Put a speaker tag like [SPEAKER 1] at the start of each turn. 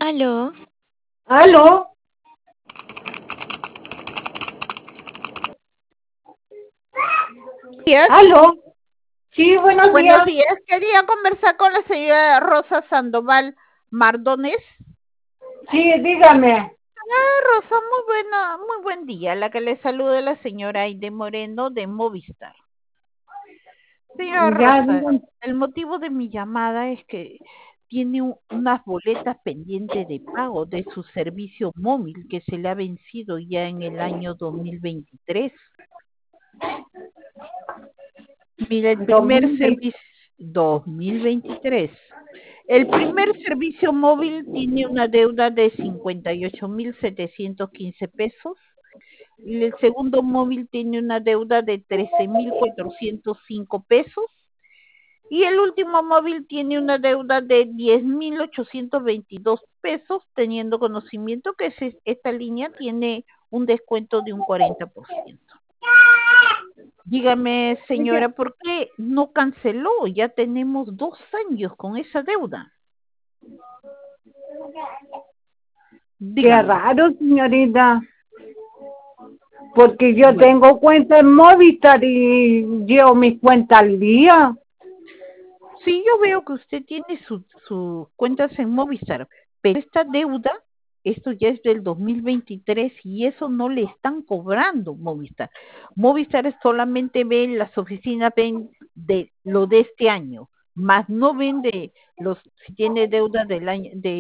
[SPEAKER 1] Aló,
[SPEAKER 2] ¿Aló?
[SPEAKER 3] días.
[SPEAKER 2] ¿Aló? Sí, buenos
[SPEAKER 3] Buenos
[SPEAKER 2] días.
[SPEAKER 3] días. Quería conversar con la señora Rosa Sandoval Mardones.
[SPEAKER 2] Sí, dígame.
[SPEAKER 3] Rosa, muy buen día. La que le saluda la señora Aide Moreno de Movistar. Señora
[SPEAKER 2] Ya,
[SPEAKER 3] Rosa,
[SPEAKER 2] dígame.
[SPEAKER 3] el motivo de mi llamada es que tiene unas boletas pendientes de pago de su servicio móvil que se le ha vencido ya en el año 2023. Mira, el primer
[SPEAKER 2] 2020.
[SPEAKER 3] servicio 2023. El primer servicio móvil tiene una deuda de 58.715 pesos. Y el segundo móvil tiene una deuda de 13.405 pesos. Y el último móvil tiene una deuda de 10.822 pesos, teniendo conocimiento que esta línea tiene un descuento de un 40%. Dígame,
[SPEAKER 2] Oye,
[SPEAKER 3] señora, ¿por qué no canceló? Ya tenemos 2 años con esa deuda.
[SPEAKER 2] qué
[SPEAKER 3] Dígame.
[SPEAKER 2] raro, señorita. Porque yo
[SPEAKER 3] Bueno,
[SPEAKER 2] tengo cuenta en Movistar y llevo mi cuenta al día.
[SPEAKER 3] sí, yo veo que usted tiene sus cuentas en Movistar, pero esta deuda, esto ya es del 2023 y eso no le están cobrando Movistar. Movistar solamente ve las oficinas, ven de lo de este año, más no ven de los, si tiene deuda del año, de